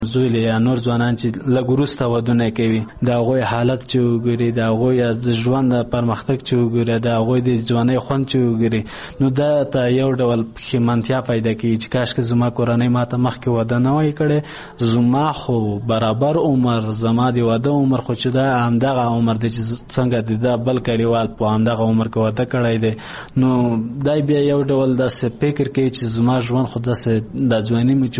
زویل یا نور ځوانان چې لږ وروسته ودونه کوي د هغوی حالت چې وګوري، د هغوی د ژوند د پرمختګ چې وګوري، د هغوی د ځوانۍ خوند چې وګوري، نو دا ته یو ډول پښیمانتیا پیدا کوي چې کاشکې زما کورنۍ ما ته مخکې واده نه وای کړی، زما خو برابر عمر، زما د واده عمر خو چې دا همدغه عمر دی چې څنګه دی دا بل کلیوال په همدغه عمر کې واده کړی دی. نو دا بیا یو ډول داسې فکر کوي چې زما ژوند خو داسې د ځوانۍ مې چې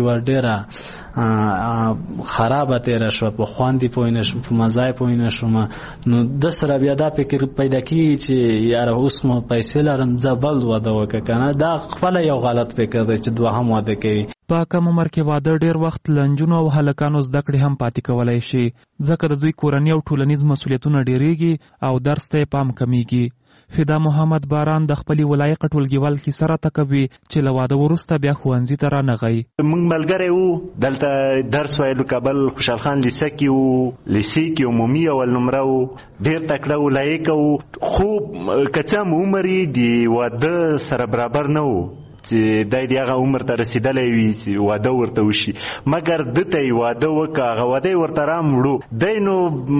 ډېره خرابه تیره شوه، په خوند پوه نه شوم، په مزه پوه نه شوم. نو د سره بیا دا فکر پیدا کېږي چې یاره اوس مو پیسې لرم زه بل واده وکړه که نه. دا خپله یو غلط فکر دی چې دوهم واده کوي. په کم عمر کې واده ډیر وخت له نجونو او هلکانو زده کړې هم پاتې کولی شي، ځکه د دوی کورني او ټولنیز مسؤلیتونه ډیریږي او درس ته پام کمیږي. فدا محمد باران د خپلې ولایق ټولګیوال کیسه راته کوي چې له واده وروسته بیا ښوونځي ته رانغی. موږ ملګری وو، دلته درس ویلو کابل خوشحال خان لیسه کې وو، لیسې کې عمومي اول نمره وو، ډېر تکړه وو، لایق وو، خو که څه هم عمر یې د واده سره برابر نه وو چې دی د هغه عمر ته رسېدلی وي چې واده ورته وشي، مګر ده ته یې واده وکړه، هغه واده یې ورته راموړو. دی نو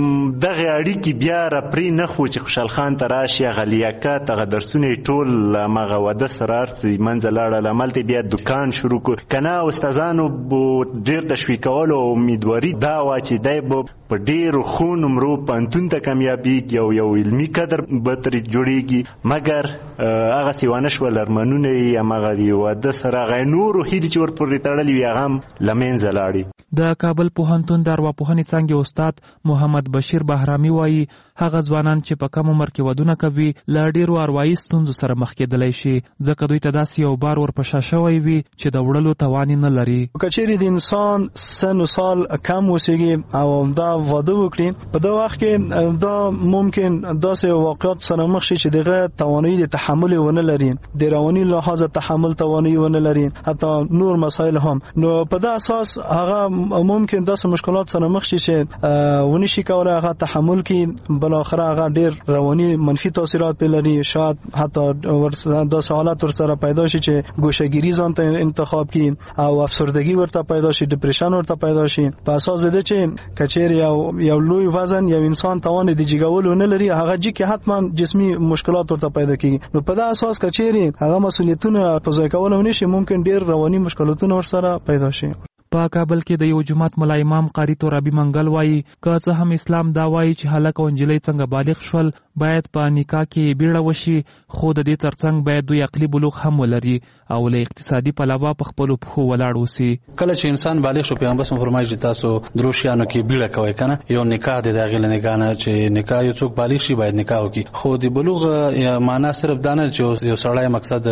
دغې اړیکې بیا راپرې نه خو چې خوشحال خان ته راشي، هغه لیاقت، هغه درسونه یې ټول همغه واده سره هر څه منځه لاړل. هملته بیا دوکان شروع کړو، که نه استادانو ډېر تشویقولو او امیدواري دا وه چې دی به په ډېرو ښو نمرو پوهنتون ته کامیابېږي او یو علمي قدر به ترې جوړېږي، مګر هغسې ونه شول. ارمانونه یې همغه د واده سره هغه نورو هیلې چې ورپورې تړلې وي هغه هم له منځه لاړې. د کابل پوهنتون د ارواپوهنې څانګې استاد محمد بشیر بهرامي وایي هغه ځوانان چې په کم عمر کې ودونه کوي له ډېرو اروايي ستونزو سره مخ کېدلی شي، ځکه دوی ته داسې یو بار ورپشا شوی وي چې د وړلو توان یې نه لري. که چیرې د انسان سن و سال کم اوسېږي او دا واده وکړي، په دا وخت کې دا ممکن داسې واقعات سره مخ شي چې دغه توانایي د تحمل ونه لري، د رواني لحاظه تحمل توانایي ونه لري، حتی نور مسایل هم. نو په دا اساس هغه ممکن داسې مشکلات سره مخ شي چې ونشي کولی هغه تحمل کړي، بالاخره هغه ډېر رواني منفي تاثیرات پرې لري. شاید حتی داسې حالت ورسره پیدا شي چې ګوشهګیري ځان ته انتخاب کړي او افسردګي ورته پیدا شي، ډپریشن ورته پیدا شي، په اساس د دې چې که چیرې یو لوی وزن یو انسان توان د جګولو نه لري، هغه جګ کې حتما جسمي مشکلات ورته پیدا کیږي. نو په دا اساس که چیرې هغه مسؤلیتونه په ځای کولو نشي، ممکن ډېر رواني مشکلاتونه ورسره پیدا شي. په کابل کې د یو جماعت ملا امام قاری ترابي منګل وایي که څه هم اسلام دا وایي چې هلک او نجلۍ څنګه بالغ شول باید په نکاح کې بیړه وشي، خو د دې ترڅنګ باید دوی عقلي بلوغ هم ولري او له اقتصادي پلوه په خپلو پښو ولاړ اوسي. کله چې انسان بالغ شو پیغمبر صلی الله علیه وسلم فرمایي چې تاسو درو شیانو کې بیړه کوئ کنه، یو نکاح دی، د هغې له نکاح نه چې نکاح یو څوک بالغ شي باید نکاح وکړي. خو د بلوغ معنا صرف دا نه چې یو سړی مقصد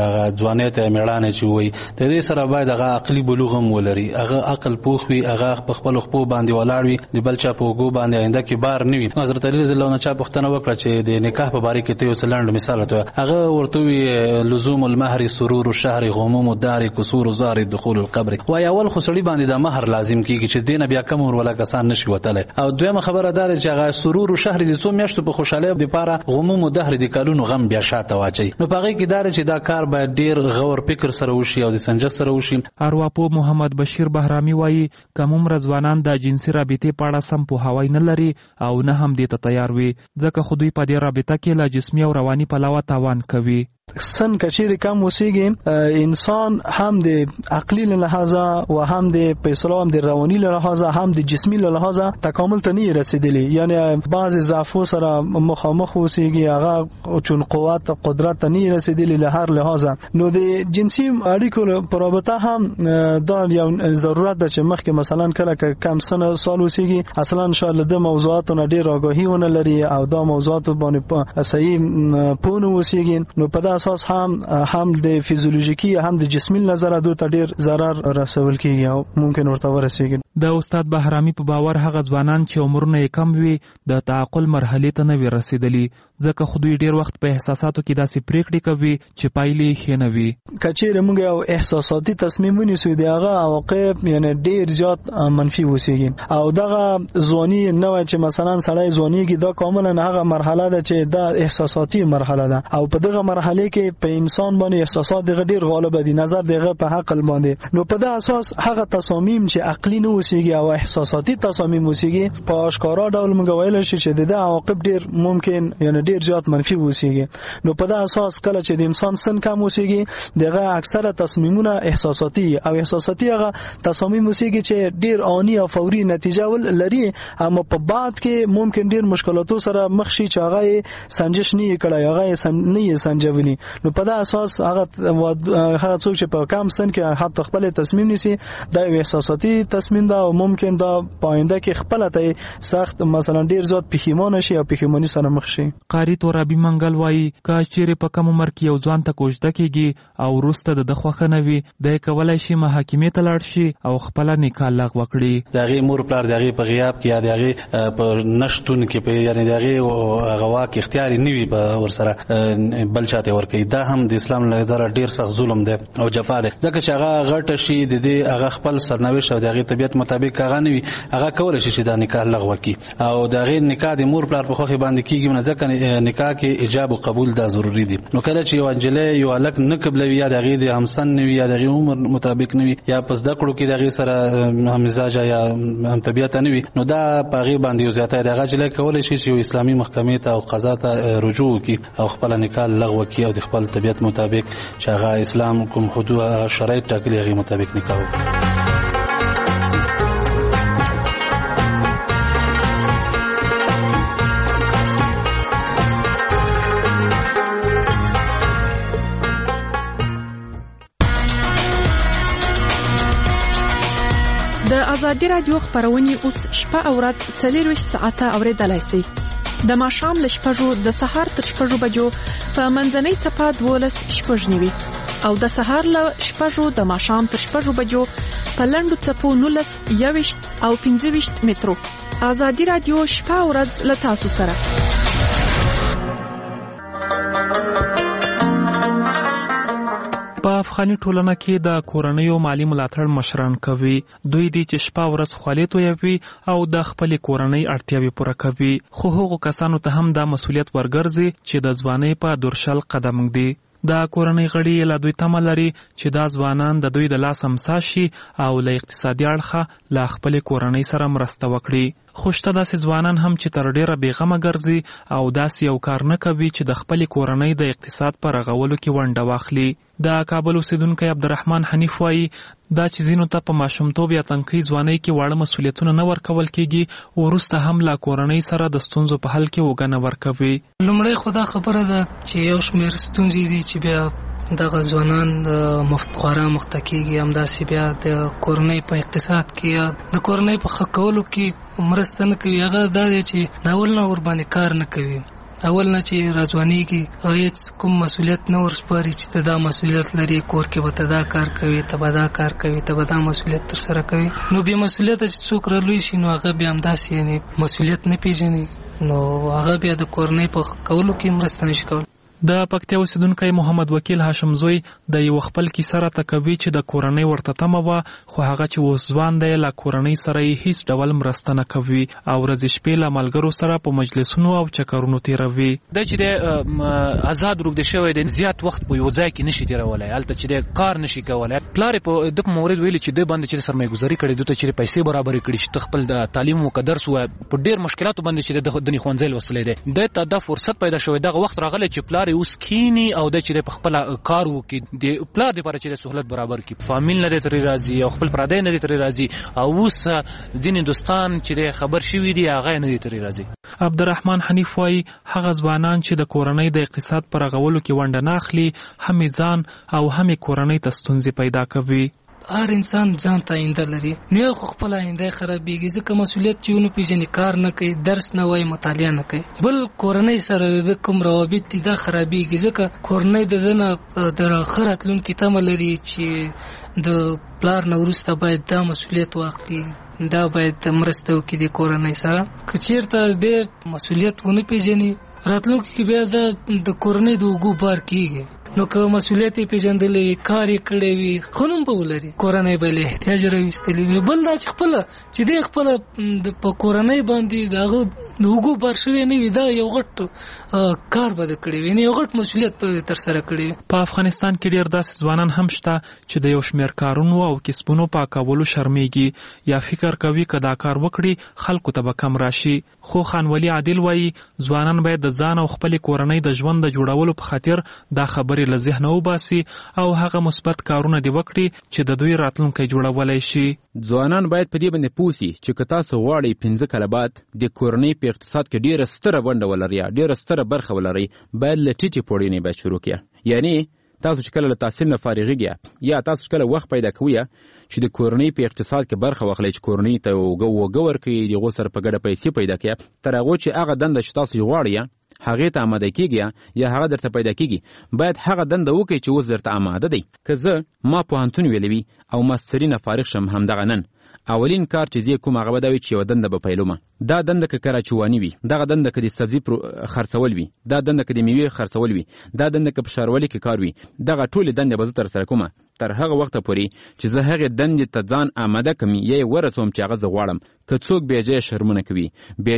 ځوانۍ ته میړانه چې وایي، د دې سره باید هغه عقلي بلوغ هم ولري، هغه عقل پوخ وي، هغه په خپلو خپو باندې ولاړ وي، د بل چا په اوږو باندې آینده کې بار نه وي. حضرت علی رضی الله عنه چا پوښتنه وکړه چې د نکاح په باره کې ته یو څه لنډ مثال ورته، هغه ورته وویل لزوم المهر سرور الشهر غموم الدهر کسور الزهر دخول القبر. وایي اول خو سړي باندې د مهر لازم کېږي چې دې نه بیا کم وروالا کسان نشي وتلی، او دویمه خبره دا ده چې هغه سرور الشهر د څو میاشتو په خوشحالۍ دپاره غموم الدهر د کلونو غم بیا شاته واچوي. نو په هغې کې دا ده چې دا کار باید ډېر غور فکر سره وشي او د سنجش سره وشي. ارواپوه محمد بشیر بهرامي وایي کم عمره ځوانان د جنسي رابطې په اړه سم پوهاوی نه لري او نه هم دې ته تیار وي، ځکه خو دوی په دې رابطه کې له جسمي او رواني پلوه تاوان کوي. سن کچیر کم اوسېږي، انسان هم د عقلي له لحاظه و هم د پیسو هم د رواني له لحاظه هم د جسمي له لحاظه تکامل ته نه رسیدلی، یعنی بعض ضعفو سره مخامخ اوسېږي، هغه چون قوت قدرت ته نه رسیدلی له هر لحاظه. نو د جنسي اړیکو په رابطه هم دا یو ضرورت ده چې مخکې مثلا کله کم سن سال اوسېږي اصلا شاید له دې موضوعاتو نه ډېر آگاهي ونه لري او دا موضوعات باندې صحیح پوه نه اوسېږي. نو په اساس هم د فیزیولوژیکي هم د جسمي نظر دوی ته ډیر ضرر رسول کیږي او ممکن ورته ورسیږي. د استاد بهرامي په باور هغه ځوانان چې عمرونه یې کم وي د تعقل مرحلې ته نه وي رسیدلی، ځکه خو دوی ډیر وخت په احساساتو کې داسې پریکړې کوي چې پایلې ښې نه وي. که چیرې موږ یو احساساتي تصمیم ونیسو د هغه عواقب یعنی ډیر زیات منفي اوسېږي او دغه ځواني نه وای چې مثلا سړی ځوانيږي دا کاملا هغه مرحله ده چې دا احساساتي مرحله ده او په دغه مرحله هغه کې په انسان باندې احساسات دغه ډیر غالب دي، نظر دغه په عقل باندې. نو په دغه اساس هغه تصامیم چې عقلی نه وسیږي او احساساتي تصامیم وسیږي په آشکارا ډول موږ ویل شي چې د عواقب ډیر ممکن یعنی ډیر زیات منفي وسیږي. نو په دغه اساس کله چې د انسان سن کم وسیږي دغه اکثره تصمیمونه احساساتي او احساساتي هغه تصامیم وسیږي چې ډیر آنی او فوري نتیجه ول لري، اما په بعد کې ممکن ډیر مشکلاتو سره مخ شي چې هغه سنجش نه کړي، هغه نه سنجولي. نو په دغه اساس هغه څوک چې په کم سن کې حتی خپل تصمیم نیسي دا یو احساساتي تصمیم ده او ممکن دا پاینده کې خپل ته سخت مثلا ډیر زیات پښیمانه شي او پښیمانی سره مخ شي. قاری تورابي منګل وایي کا چیرې په کم عمر کې یو ځوان ته کوژده کیږي او وروسته د خوښه نه وي د کولای شي محاکمې ته لاړ شي او خپل نکاح لغوه کړي. دغه مور پلار دغه په غیاب کې یا دغه په نشټون کې په یعنی دغه غوا کې اختیار نه وي په ورسره بل چاته ورکي. دا هم د اسلام له نظر ډیر سخت ظلم دی او جفا دی، ځکه چې هغه غټه شي د دې هغه خپل سرنوشت او دغه طبيعت مطابق هغه نه وي، هغه کول شي چې دا نکاح لغوه کی او دغه نکاح د مور پلار په خوخي باندې کیږي، نه ځکه نکاح کې ایجاب او قبول دا ضروری دي. نو کله چې یو انجلې یو الک نه قبلوي یا دغه د همسن نه وي یا دغه عمر مطابق نه وي یا پس د کړو کې دغه سره هم مزاج یا هم طبيعت نه وي، نو دا په غي باندې یو زیاته دغه جله کول شي چې اسلامي محکمې ته او قضا ته رجوع کی او خپل نکاح لغوه کی او د خپل طبيعت مطابق چې هغه اسلام کوم حدود شرایط ټاکلي هغه مطابق نکاح وکړي. د ازادي رادیو خبرونه اوس شپه او ورځ 24 ساعته اوریدلای شئ. د ماښام له 6 د سهار تر 6 بجو په منځنۍ صفه 12:09 او د سهار له 6 د ماښام تر 6 بجو په لنډو صفو 19 او 15 مترو. ازادي رادیو شپه او ورځ له تاسو سره. په افغاني ټولنه کې د کورنیو مالی ملاتړ مشران کوي. دوی دي چې شپه ورځ خولې تویوي او د خپل کورنۍ اړتیاوې پوره کوي، خو هغو کسانو ته هم دا مسؤلیت ورګرځي چې د ځوانۍ په دورشل قدم ږدي. د کورنۍ غړي له دوی تمه لري چې دا ځوانان د دوی د لاس امسا شي او له اقتصادي اړخه له خپل کورنۍ سره مرسته وکړي. خو شته داسې ځوانان هم چې تر ډیره بېغمه ګرځي او داسې یو کار نه کوي چې د خپل کورنۍ د اقتصاد په رغولو کې ونډه واخلي. د کابل اوسیدونکی عبدالرحمن حنیف وایي دا چې ځینو ته په ماشومتوب یا تنکۍ ځوانۍ کې واړه مسؤلیتونه نه ورکول کېږي، وروسته هم له کورنۍ سره د ستونزو په حل کې وګنه ورکوي. لومړی خو دا خبره ده چې یو شمېر ستونزې دي چې بیا دغه ځوانان خورا مخته کېږي، همداسې بیا د کورنۍ په اقتصاد کې یا د کورنۍ په ښه کولو کې مرسته نه کوي. هغه دا دی چې د اول نه ورباندې کار نه کوي، اول نه چې راځوانېږي هیڅ کوم مسؤلیت نه ورسپاري چې ته دا مسؤلیت لري، کور کې به ته دا کار کوي، ته به دا کار کوي، ته به دا مسؤلیت ترسره کوي. نو بې مسؤلیته چې څوک رالوی شي نو هغه بیا همداسې یعنې مسؤلیت نه پېژني، نو هغه بیا د کورنۍ په کولو کې مرسته نشي کولی. د پکتیا اوسیدونکی محمد وکیل هاشم زوی د یو خپل کیسه راته کوي چې د کورنۍ ورته تمه وه، خو هغه چې اوس ځوان دی له کورنۍ سره یې هیڅ ډول مرسته نه کوي او ورځې شپې له ملګرو سره په مجلسونو او چکرونو تیروي. دا چې د آزاد روږدی شوی دی، زیات وخت په یو ځای کې نشي تیرولی، هلته چې د کار نشي کولی. پلار یې په دغه مورد ویلي چې د باندې چې سرمایه ګذاري کړې، دوی ته چې پیسې برابرې کړي چې خپل د تعلیم او درس و په ډېر مشکلاتو باندې چې د دني ښوونځی لوستلی دی، د ته دا فرصت پیدا شوی. دغه وخت راغلی چې پلار یې اوس کینی او د چې په خپل کار وکړي، د پلار لپاره چې سہولت برابر کړي، فامیل نه ترې راځي او خپل پردی نه ترې راځي، او اوس ځینې دوستان چې خبر شوي دي هغه نه ترې راځي. عبدالرحمن حنیف وایي هغه ځوانان چې د کورنۍ د اقتصاد پر رغولو کې ونډه نه اخلي، هم ځان او هم کورنۍ ته ستونزې پیدا کوي. هر انسان ځان ته آینده لري، نو یو خپل آینده خرابېږي ځکه مسؤلیت چې ونه پېژني، کار نه کوي، درس نه وایي، مطالعه نه کوي. بل کورنۍ سره د کوم روابط دي دا خرابېږي ځکه کورنۍ د ده نه د ښه راتلونکي تمه لري چې د پلار نه وروسته باید دا مسؤلیت واخلي، دا باید مرسته وکړي د کورنۍ سره. که چېرته د مسؤلیت ونه پېژني راتلونکي کې بیا د کورنۍ د اوږو بار کېږي. نو که مسؤلیت یې پېژندلی، کار یې کړی وي، ښه نوم به ولري، کورنۍ به له احتیاج راویستلی وي. بل دا چې خپله چې دی خپله په کورنۍ باندې د هغه د وګو بار شوی نه وي دا یو غټ کار به کړی وي، یو غټ مسؤلیت به تر سره کړی. په افغانستان کې ډیر داسې ځوانان هم شته چې د یو شمېر کارونو او کسبونو په کولو شرمېږي یا فکر کوي که دا کار وکړي خلکو ته به کم راشي. خو خانولي عادل وایي ځوانان باید د ځان او خپلې کورنۍ د ژوند د جوړولو په خاطر دا خبرې له ذهنه وباسي او هغه مثبت کارونه دې وکړي چې د دوی راتلونکی جوړولی شي. ځوانان باید په دې باندې پوه سي چې که تاسو غواړئ 15 کاله بعد د کورنۍ په اقتصاد کې ډېره ستره ونډه ولرئ یا ډېره ستره برخه ولرئ، باید له ټیټې پوړۍ نه باید شروع کړئ. یعنی تاسو چې کله له تحصیل نه فارغېږئ یا تاسو چې کله وخت پیدا کوئ چې د کورنۍ په اقتصاد کې برخه واخلئ، چې کورنۍ ته وګه ورکړئ، د هغو سره په ګډه پیسې پیدا کړئ، تر هغو چې هغه دنده چې تاسو یې غواړئ هغې ته آماده کېږي یا هغه درته پیدا کېږي، باید هغه دنده وکړئ چې اوس درته آماده دی. که زه ما پوهنتون ویلی وي او ماستري نه فارغ شم همدغه نن، اولین کار چې زه کوم هغه به دا وي چې یوه دنده به پیلومه. دا دنده که کراچواني وي، دغه دنده که د سبزي خرڅول وي، دا دنده که د میوې خرڅول وي، دا دنده که په ښاروالۍ کې کار وي، دغه ټولې دندې به زه ترسره کومه تر هغه وخته پورې چې زه هغې دندې ته ځان آماده کړم یا یې ورسوم چې هغه زه غواړم. که څوک بېجایه شرمونه کوي،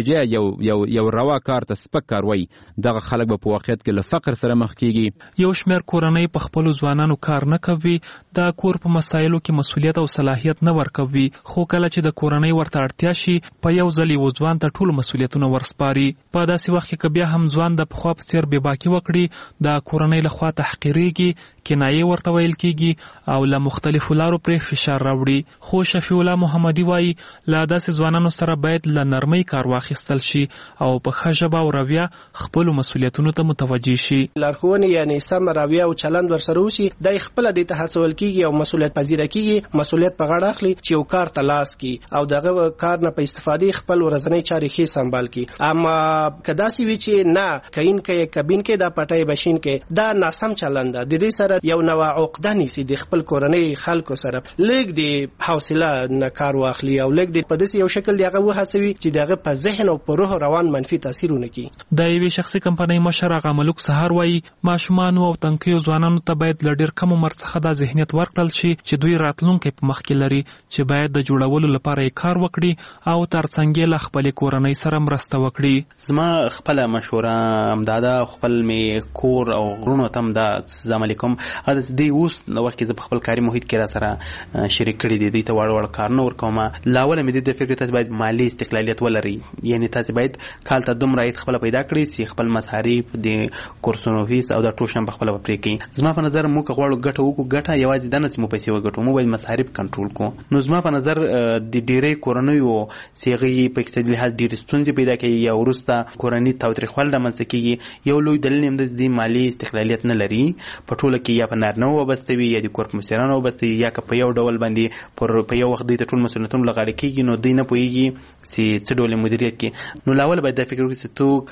بېجایه یو روا کار ته سپک کار وایي، دغه خلک به په واقعیت کې له فقر سره مخ کېږي. یو شمېر کورنۍ په خپلو ځوانانو کار نه کوي، دا کور په مسایلو کې مسؤلیت او صلاحیت نه ورکوي، خو کله چې د کورنۍ ورته اړتیا شي په یو ځل یو ځوان ته ټول مسؤلیتونه ورسپاري. په داسې وخت کې که بیا هم ځوان د پخوا په څېر بېباکي وکړي، د کورنۍ لخوا تحقیرېږي، کنایې ورته ویل کېږي او له مختلفو لارو پرې فشار راوړي. خو شفیع الله محمدي وایي له داسې ځوانانو سره باید له نرمۍ کار واخیستل شي او په ښه ژبه او رویه خپلو مسؤلیتونو ته متوجه شي. لارښوونې یعنې سم رویه او چلند ورسره وشي، دی خپله دې ته هڅول کېږي او مسؤلیت پذیره کېږي، مسؤلیت په غاړه اخلي چې یو کار ته لاس کړي او دغه کار نه په استفادې خپل ورځنۍ چارې ښې سنبال کړي. اما که داسې وي چې نه کین کې کبین کې دا پټۍ بشین کې، دا ناسم چلند ده. د دې سره یو نوع عقده نیسي د خپل کورنۍ خلکو سره، لږ د حوصله نه کار واخلي او لږ د په داسې یو شکل دی هغه وهڅوي چې دغه په ذهن او په روح روان منفي تاثیر ونه کړي. د یوې شخصي کمپنۍ مشر هغه ملک سهار وایي ماشومانو او تنکیو ځوانانو ته باید له ډېر کم عمر څخه دا ذهنیت ورکړل شي چې دوی راتلونکی په مخ کې لري، چې باید د جوړولو لپاره یې کار وکړي او ترڅنګ یې له خپلې کورنۍ سره مرسته وکړي. زما خپله مشوره همدا ده، خپل مې کور او غرونو ته هم دا عملي کوم. دی اوس د وخت کې زه په خپل کاري محیط کې را سره شریک کړي دي، دوی ته واړه واړه کارونه ورکوم. له اوله مې د فکر تاسو باید مالي استقلالیت ولرئ، یعنی تاسو باید کال ته دومره عاید خپله پیدا کړئ چې خپل مصارف د کورسونو فیس او دا ټول شیان په خپله پرې کړئ. زما په نظر موږ که غواړو ګټه وکړو، ګټه یوازې دا نه چې موږ پیسې وګټو، موږ باید مصارف کنټرول کړو. نو زما په نظر د ډېرۍ کورنیو چې هغې په اقتصادي لحاظ ډېرې ستونزې پیدا کوي یا وروسته کورني تاوتریخوالی رامنځته کېږي. یو لوی دلیل هم د مالي استقلالیت نه لري، په ټوله کې یا په نارینه وابسته وي یا د کور په مشرانو وابسته وي، یا که په یو ډول باندې په یو وخت دوی ته ټول مسؤلیتونه له غاړې کېږي، نو دوی نه پوهېږي چې څه ډول مدیریت کړي. نو له اوله باید دا فکر وکړي چې تو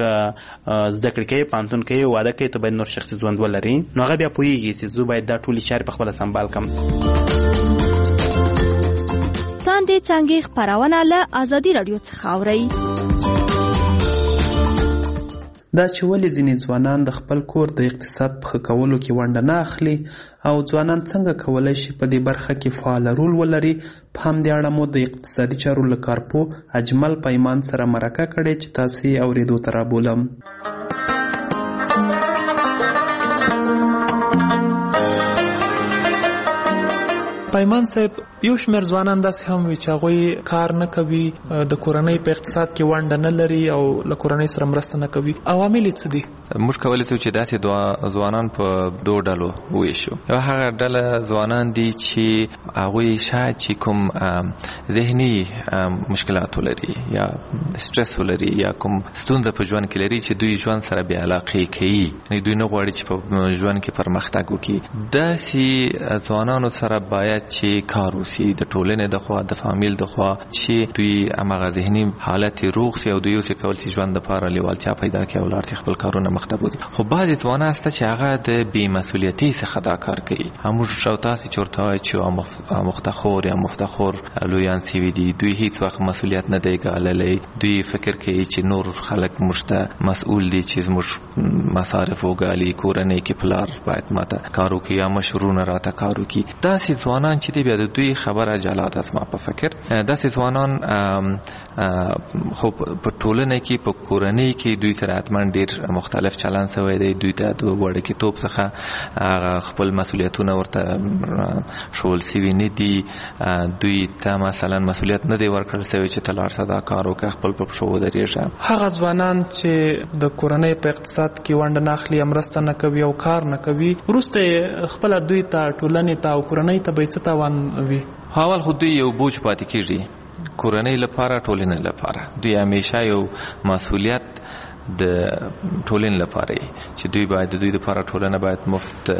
که زده کړې کوې، پوهنتون کوې، واده کوې، ته باید نور شخصي ژوند ولري. نو هغه بیا پوهېږي چې زه باید دا ټولې چارې په خپله سنبال کړم. څاندې څانګې خپرونه له ازادي راډیو څخه اورئ. دا چې ولې ځینې ځوانان د خپل کور د اقتصاد په ښه کولو کې ونډه نه اخلي او ځوانان څنګه کولی شي په دې برخه کې فعاله رول ولري، په همدې اړه مو د اقتصادي چارو له کارپوه اجمل پیمان سره مرکه کړې چې تاسې یې اورېدو ته رابولم. پیمان صاحب، یو شمېر ځوانان داسې هم وي چې هغوی کار نه کوي، د کورنۍ په اقتصاد کې ونډه نه لري او له کورنۍ سره مرسته نه کوي. عوامل یې څه دي؟ موږ کولی شو چې داسې ځوانان په دوه ډلو وویشو. یو هغه ډله ځوانان دي چې هغوی شاید چې کوم ذهني مشکلات ولري یا سټرس ولري یا کوم ستونزه په ژوند کې لري چې دوی ژوند سره بې علاقې کوي، یعنې دوی نه غواړي چې په ژوند کې پرمختګ وکړي. داسې ځوانانو سره باید چې کار وشي د ټولنې د خوا، د فامیل د خوا، چې دوی هماغه ذهني حالت روغ شي او دوی اوسې کول چې ژوند دپاره لیوالتیا پیدا کړي او لاړ خپل کارونه مخ ته بوځي. خو بعضې ځوانان شته چې هغه د بې مسؤلیتۍ څخه دا کار کوي. موږ او تاسې چې ورته وایو چې مفتخور یا مفتخور لویان سوي دي، دوی هیڅ وخت مسؤلیت نه دی ګاللی. دوی فکر کوي چې نور خلک موږ ته مسؤول دي چې زموږ مصارف وګالي، کورنۍ کې پلار باید ماته کار وکړي یا مشرونه راته کار وکړي. داسې ځوانان چې دی بیا د دوی خبره جلا ده. زما په فکر داسې ځوانان خو په ټولنه کې په کورنۍ کې دوی سره حتماً ډیر مختلف چلند شوی دی. دوی ته د وړکتوب څخه خپل مسؤلیتونه ورته شول سوي نه دي. دوی ته مثلا مسؤلیت نه دی ورکړل شوی چې ته لاړ شه دا کار وکړه، خپل په پښو ودرېږه. هغه ځوانان چې د کورنۍ په اقتصاد کې ونډه نه اخلي، مرسته نه کوي او کار نه کوي، وروسته خپله دوی ته ټولنې ته او کورنۍ ته به یې څه تاوان وي؟ اول خو دوی یو بوج پاتې کېږي کورنۍ لپاره، ټولنې لپاره. دوی همیشه یو مسؤلیت د ټولنې لپاره چې دوی باید د دوی لپاره ټولنه باید مفت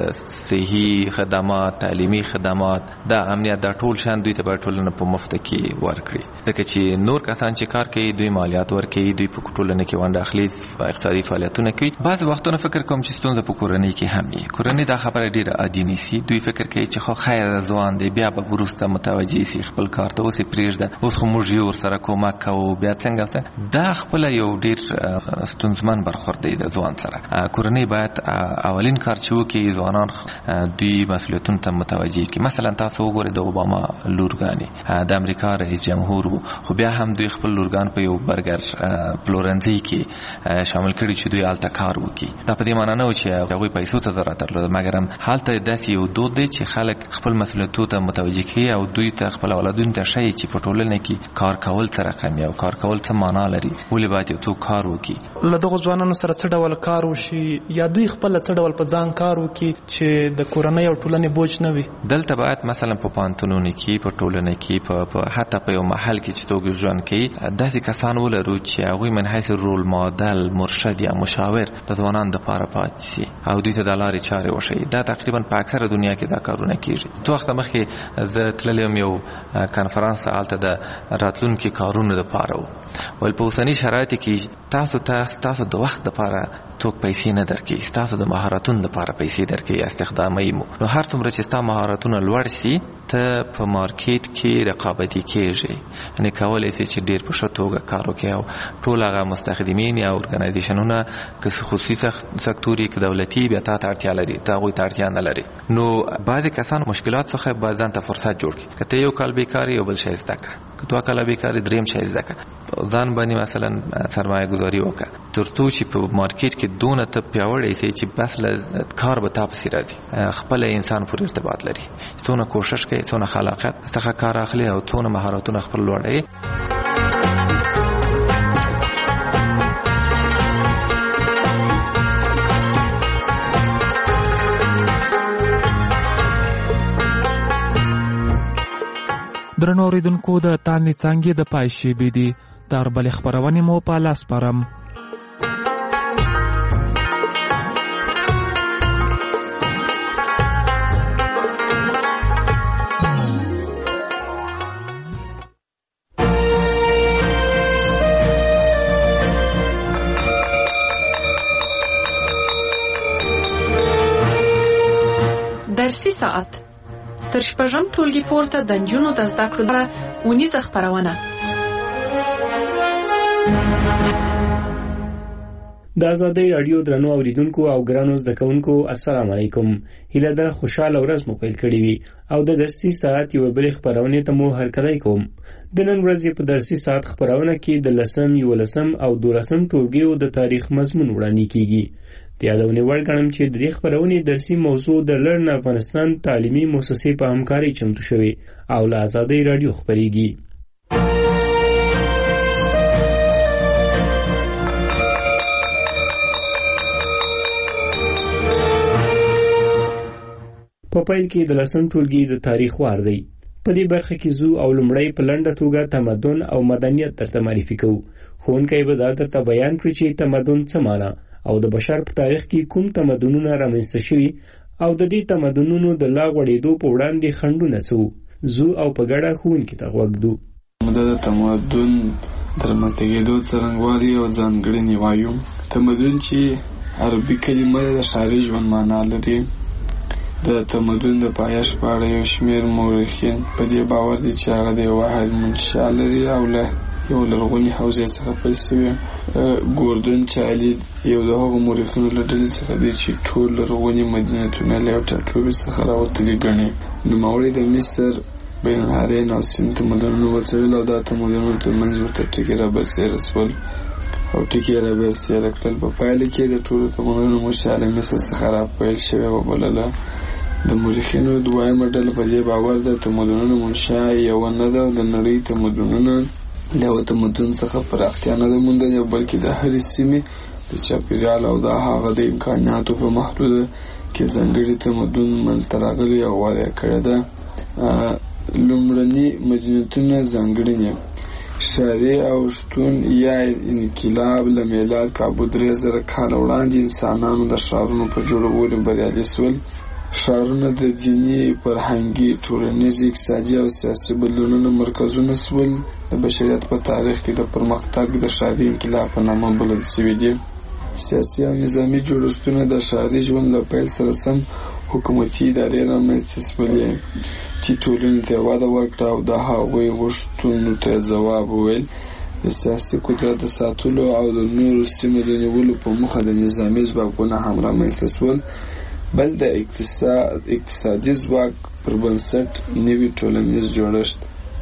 صحي خدمات، تعلیمي خدمات، دا امنیت، دا ټول شان دوی ته باید ټولنه په مفت کې ورکړي. ځکه چې نور کسان چې کار کوي دوی مالیات ورکوي، دوی په ټولنه کې ونډه اخلي، اقتصادي فعالیتونه کوي. بعض وختونه فکر کوم چې ستونزه په کورنۍ کې هم وي. کورنۍ دا خبره ډیره عادي نیسي. دوی فکر کوي چې خو خیر ځوان دی، بیا به وروسته متوجه شي خپل کار ته، اوس یې پرېږده، اوس خو موږ یې ورسره کومک کوو، بیا څنګه. دا خپله یو ډیر ستونزمن برخورد دی د ځوان سره. کورنۍ باید اولین کار چې وکړي ځوانان دوی مسؤلیتونو ته متوجه کړي. مثلا تاسو وګورئ د اوباما لورګانې د امریکا رئیس جمهور وو، خو بیا هم دوی خپل لورګان په یو برګر پلورنځي کې شامل کړي چې دوی هلته کار وکړي. دا په دې معنا نه و چې هغوی پیسو ته ضرورت درلوده، مګر هم هلته داسې یو دود دی چې خلک خپل مسؤلیتونو ته متوجه کړي او دوی ته خپل اولادونو ته ښیي چې په ټولنه کې کار کول څه رقم او کار کول څه معنا لري، ولې باید یو څوک کار وکړي. له دغو ځوانانو سره څه ډول کار وشي یا دوی خپله څه ډول په ځان کار وکړي چې د کورنۍ او ټولنې بوج نه وي؟ دلته باید مثلا په پوهنتونونو کې، په ټولنه کې، حتی په یو محل کې چې څوک ژوند کوي، داسې کسان ولرو چې هغوی من حیث رول ماډل، مرشد یا مشاور د ځوانانو دپاره پاتې شي او دوی ته د لارې چارې وښیي. دا تقریبا په اکثره دنیا کې دا کارونه کېږي. څو وخته مخکې زه تللی یم یو کنفرانس ته، هلته د راتلونکي کارونو دپاره و. ول په اوسني شرایطو کې تاسو د وخت دپاره څوک پیسې نه درکوي، ستاسو د مهارتونو دپاره پیسې درکوي، استخداموي مو. نو هر څومره چې ستا مهارتونه لوړ شي ته په مارکیټ کې رقابتي کېږي، یعنې کولی شي چې ډېر په ښه توګه کار وکړي او ټول هغه مستخدمین یا ارګنایزیشنونه که خصوصي سکتور که دولتي بیا تا ته اړتیا لري، ته هغوی ته اړتیا نه لري. نو بعضې کسان مشکلات څخه باید ځان ته فرصت جوړ کړي. که ته یو کال بیکار یو بل شی زده کړه، که 2 کاله بیکار دریم شی زده کړه، ځان باندې مثلا سرمایه گذاري وکړه تر څو چې په مارکیټ کې دونه ته پیاوړی شي چې بس له کار به تا پسې راځي. خپل انسان پورې ارتباط لري، څونه کوشش کوي، څونه خلاقیت څخه کار اخلي او څونه مهارتونه خپل لوړوي. درنو اوریدونکو، د تاندې څانګې د پای شیبې دي. تر بلې خپرونې مو په لاس سپارم. درسي ساعت تر شپږم ټولګي پورته د نجونو د زده کړو لپاره اونیزه خپرونه. د آزادۍ راډیو درنو اوریدونکو او ګرانو زده کوونکو السلام علیکم. هیله ده خوشاله ورځ مو پیل کړې وي او د درسي ساعت یو بل خپرونې ته مو هرکلی کوم. د نن ورځې په درسي ساعت خپرونه کې د 10م، 11م او 12م ټولګیو د تاریخ مضمون وړاندې کیږي. د یادونې وړ ګڼم چې د دې خپرونې درسي موضوع د لرن افغانستان تعلیمي مؤسسې په همکارۍ چمتو شوې او له آزادۍ راډیو خپرېږي. په پیل کې د 10م ټولګي د تاریخ وار دی. په دې برخه کې زو او لومړی په لنډه توګه تمدن او مدنیت درته معرفي کوو. ښوونکی به دا درته بیان کړي چې تمدن څه معنا او د بشر په تاریخ کې کوم تمدنونه رامنځته شوي او د دې تمدنونو د لا غوړېدو په وړاندې خنډونه څه وو. زو او په ګډه ښوونکي ته غوږ ږدو. د تمدن د رامنځته کېدو څرنګوالي او ځانګړنې وایو. تمدن چې عربي کلمه د ښاري ژوند معنا لري. د تمدن د پایښت په اړه یو شمېر مورخین په دې باور دي چې هغه د یو واحد منشا لري او له یو لرغونې حوزې څخه پیل شوی. ګوردن چایلډ یو د هغو مورخینو له ډلې څخه دی چې ټول لرغوني مدینتونه له یو ټاټوبي څخه راوتلي ګڼي. نوموړی د مصر بین الحرین او سیند تمدنونه وڅېړل او دا تمدنونو ترمنځ ورته ټکي رابرسېره شول او ټکي رابرسېره کړل. په پایله کې د ټولو تمدنونو مشر له مصر څخه راپیل شوې وبلله. د مورخینو دویمه ډله په دې باور ده تمدنونو منشا یوه نه ده. د نړۍ تمدنونه د یوه تمدن څخه پراختیا نه ده موندلې بلکې د هرې سیمې د چاپېریال او د هغه د امکاناتو په محدوده کې ځانګړي تمدن منځته راغلی او وده یې کړې ده. لومړني مدنیتونه ځانګړنې ښاري او شتون یا انقلاب له میلاد کابو 3000 کاله وړاندې انسانانو د ښارونو په جوړولو بریالي شول. ښارونه د دیني، فرهنګي، ټولنیز، اقتصادي او سیاسي بدلونونو مرکزونه شول. د بشریت په تاریخ کې د پرمختګ د ښاري انقلاب په نامه بلل شوي دي. سیاسي او نظامي جوړښتونه د ښاري ژوند له پیل سره سم حکومتي ادارې رامنځته شولې چې ټولنې ته وده ورکړه او د هغوی غوښتنو ته ځواب وویل. د سیاسي قدرت د ساتلو او د نورو سیمو د نیولو په موخه د نظامي ځواکونه هم رامنځته شول. بل د اقتصادي ځواک پر بنسټ نوي ټولنیز جوړښت،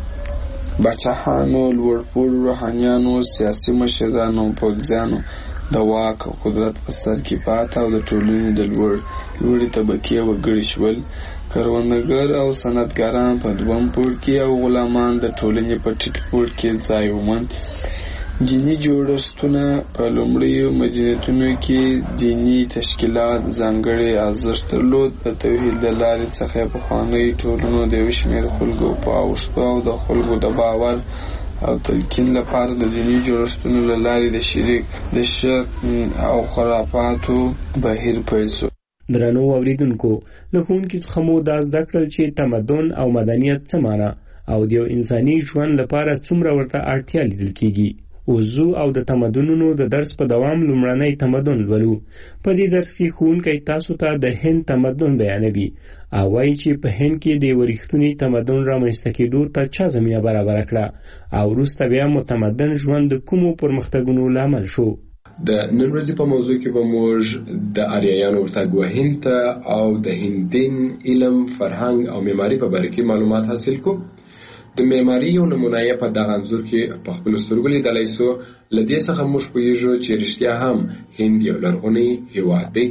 باچاهانو، لوړپوړو روحانیانو، سیاسي مشرانو، پوځیانو د واک او قدرت په سر کې پاته او د ټولنې د لوړې طبقې وګړي شول. کروندګر او صنعتګران په دویم پوړ کې او غلامان د ټولنې په ټیټ پوړ کې ځای وموند. دیني جوړښتونه په لومړیو مدنیتونو کې دیني تشکیلات ځانګړی ارزښت درلود. د توحید د لارې څخه پخوانیو ټولنو د یو شمېر خلکو په اوښتو او د خلکو د باور او تلقین لپاره د دیني جوړښتونو له لارې د شرک او خرافاتو بهیر پیل شو. درنو اوریدونکو، له ښوونکي څخه مو دا زده کړل چې تمدن او مدنیت څه معنا او د یو انساني ژوند لپاره څومره ورته اړتیا لیدل کیږي. وضو او د تمدنونو د درس په دوام لومړنی تمدن لولو. په دې درس کې ښوونکی تاسو ته د هند تمدن بیانوي او وایي چې په هند کې د یو رښتوني تمدن رامنځته کېدو ته چا زمینه برابره کړه او وروسته بیا متمدن ژوند د کومو پرمختګونو لامل شو. د نن ورځې په موضوع کې به موږ د آریایانو ورتګ هند ته او د هند دین، علم، فرهنګ او معماري په باره کې معلومات حاصل کو. د معماري یو نمونه یې په دغه انځور کې په خپلو سترګو لیدلی سو. له دې څخه موږ پوهېږو چې رښتیا هم هند یو لرغونی هېواد دی.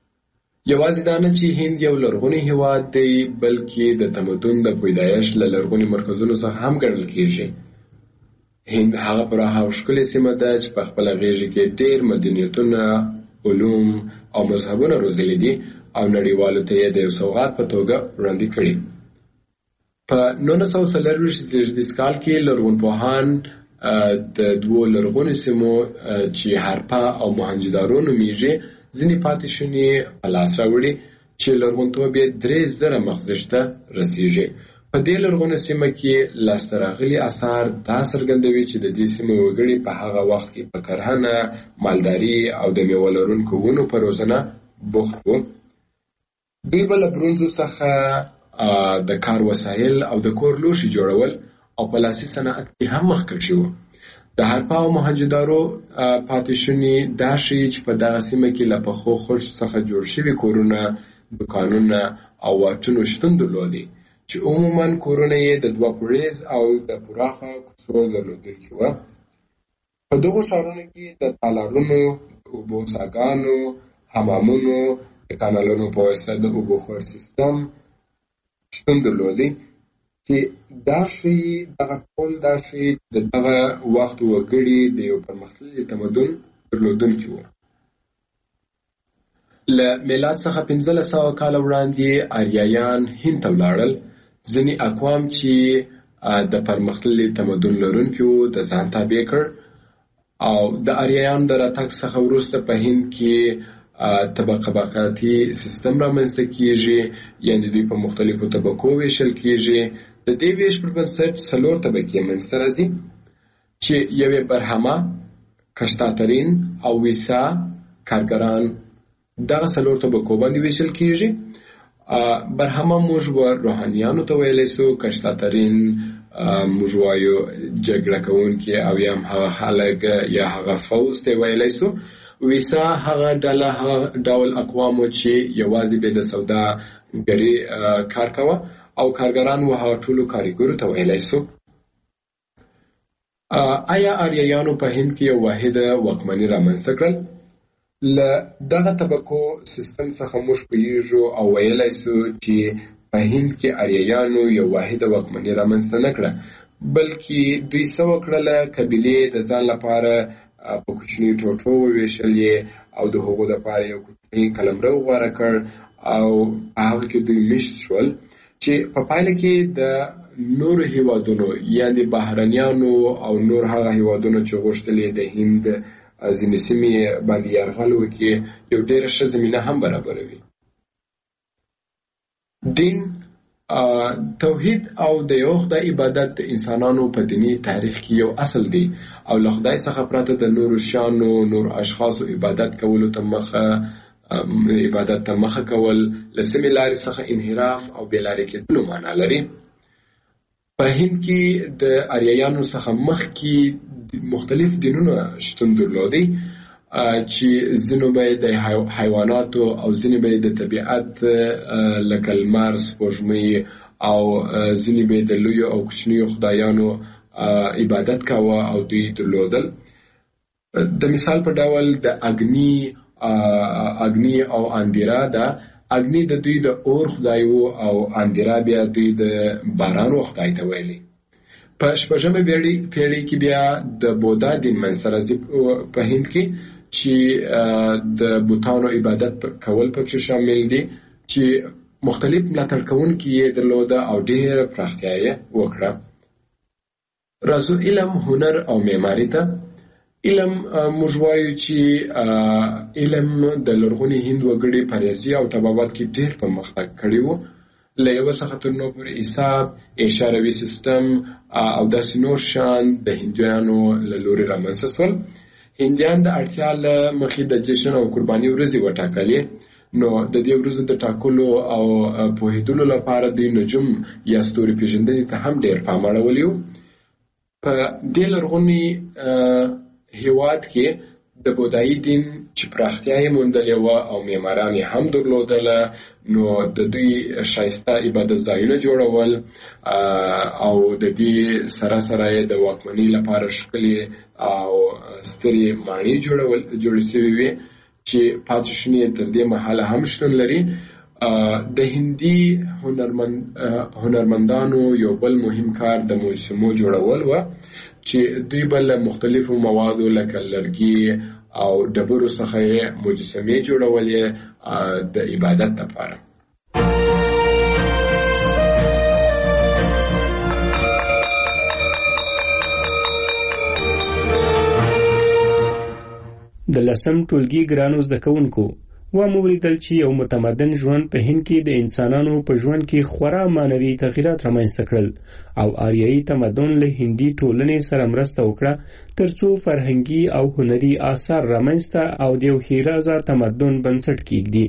یوازې دا نه چې هند یو لرغونی هېواد دی بلکې د تمدن د پیدایښت له لرغوني مرکزونو څخه هم ګڼل کېږي. هند هغه پراخه او ښکلې سیمه ده چې په خپله غېږه کې ډېر مدنیتونه، علوم او مذهبونه روزلي دي او نړیوالو ته یې د یو سوغات په توګه وړاندې کړي. په 1940 زېږدیز کال کې لرغونپوهان د دوو لرغونو سیمو چې هارپا او موهنجودارو نومیږي ځینې پاتې شونې په لاس راوړي چې لرغونتوب یې 3000 مخزش ته رسیږي. په دې لرغونو سیمه کې لاسته راغلي اثار دا څرګندوي چې د دې سیمې وګړي په هغه وخت کې په کرهنه، مالداري او د میوه لرونکو ونو په روزنه بوخت وو. دوی به له برونزو څخه د کار وسایل او د کور لوښي جوړول او په لاسي صنعت کې هم مخکښ وو. د هارپا او موهنجودارو پاتې شونې دا ښیي چې په دغه سیمه کې له پخو خښتو څخه جوړ شوي کورونه، دوکانونه او واټونو شتون درلودی چې عموماً کورونه یې د 2 پوړیز او د پراخه کوڅو درلودونکي وو. په دغو ښارونو کې د تالارونو، د اوبو څاګانو، حمامونو، د کانالونو په واسطه د اوبو خور سیستم شتون درلودی چې دا ښیي دغه ټول دا ښیي د دغه وخت وګړي د یو پرمختللي تمدن درلودونکي وو. له میلاد څخه 1500 کاله وړاندې آریایان هند ته ولاړل. ځینې اقوام چې د پرمختللي تمدن لرونکي وو د ځان تابع کړ او د آریایانو د راتګ څخه وروسته په هند کې طبقاتي سیستم رامنځته کیږي، یعنې دوی په مختلفو طبقو ویشل کیږي. د دې ویش پر بنسټ 4 طبقې منځته راځي چې یوې برهمه، کشتاترین او ویسا کارګران دغه 4 طبقو باندې ویشل کیږي. برهمه موږ روحانیانو ته ویلی سو، کشتاترین موږ وایو جګړه کوونکي او یا هم هغه خلک یا هغه فوز ته ویلی سو. ویسا هغه ډله هغه ډول اقوامو چې یوازې به د سوداګرۍ کار کوه او کارګرانو هغه ټولو کاریګرو ته ویلی سو. آیا آریایانو په هند کې یو واحده واکمني رامنځته کړل؟ له دغه طبقو سیستم څخه موږ پوهیږو او ویلی سو چې په هند کې آریایانو یو واحده واکمني رامنځته نه کړه، بلکې دوی څه وکړله، قبیلې د ځان لپاره په کوچني ټوټو وویشلې او د هغو دپاره یو کوچنی قلمرو غوره کړ او هغه کې دوی میشت شول، چې په پایله کې د نور هیوادونو یا د بهرنیانو او نور هغه هیوادونو چې غوښتلې د هند ځینې سیمې باندې یرغل وکړي یو ډېره ښه زمینه هم برابروي. دین، توحید او د یو خدای عبادت د انسانانو په دینی تاریخ کې یو اصل دی او له خدای څخه پرته د نورو شیانو، نور اشخاصو عبادت ته مخه کول له سمې لارې څخه انحراف او بېلارې کېدلو معنا لري. په هند کې د آریایانو څخه مخکې مختلف دینونه شتون درلودی چې ځینو به د حیواناتو او ځینې به د طبیعت لکه لمر، سپوږمۍ او ځینې به د لویو او کوچنیو خدایانو عبادت کاوه او دوی درلودل. د مثال په ډول د اګنی او اندیرا ده. اګنی د دوی د اور خدای وو او اندیرا بیا دوی د باران خدای ته ویلي. په شپږمه پیړۍ کې بیا د بودا دین منځته راځي په هند کې چې د بوتانو عبادت کول پکې شامل دي چې مختلف ملاتړ کوونکي یې درلوده او ډېره پراختیا یې وکړه. راځو علم، هنر او معماري ته. علم موږ وایو چې علم د لرغوني هند وګړي په ریاضي او طبابت کې ډېر پرمختګ کړی و. له یوه څخه تر نورو پورې حساب، اشاروي سیستم او داسې نور شیان د هندیانو له لورې رامنځته شول. هندیان د اړتیا له مخې د جشن او قرباني ورځې وټاکلې، نو د دې ورځو د ټاکلو او پوهېدلو لپاره د نجوم یا ستوري پېژندنې ته هم ډېر پام اړولی و. په دې لرغوني هیواد کې د بودایي دین چې پراختیا یې موندلې وه او معماران یې هم درلودله، نو د دوی ښایسته عبادت ځایونه جوړول او د دې سره سره یې د واکمنۍ لپاره ښکلې او سترې ماڼۍ جوړې شوې وې چې پاتې شونې تر دې مهاله هم شتون لري. د هندي هنرمندانو یو بل مهم کار د مجسمو جوړول و چې دوی به له مختلفو موادو لکه لرګي او ډبرو څخه یې مجسمې جوړولې د عبادت لپاره. د لسم ټولګي ګرانو زده کوونکو ومولیدل چې یو متمدن ژوند په هند کې د انسانانو په ژوند کې خورا معنوي تغیرات رامنځته کړل او آریایي تمدن له هندي ټولنې سره مرسته وکړه ترڅو فرهنګي او هنري آثار رامنځته او د یو ښېرازه تمدن بنسټ کېږدي.